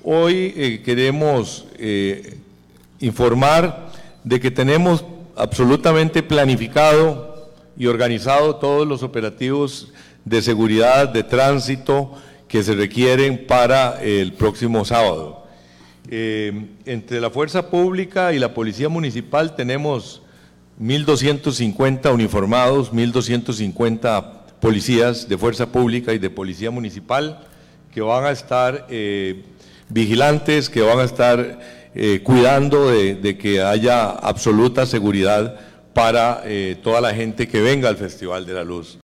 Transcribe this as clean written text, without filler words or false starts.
Hoy queremos informar de que tenemos absolutamente planificado y organizado todos los operativos de seguridad, de tránsito que se requieren para el próximo sábado. Entre la Fuerza Pública y la Policía Municipal tenemos 1.250 uniformados, 1.250 policías de Fuerza Pública y de Policía Municipal que van a estar vigilantes, que van a estar cuidando de que haya absoluta seguridad para toda la gente que venga al Festival de la Luz.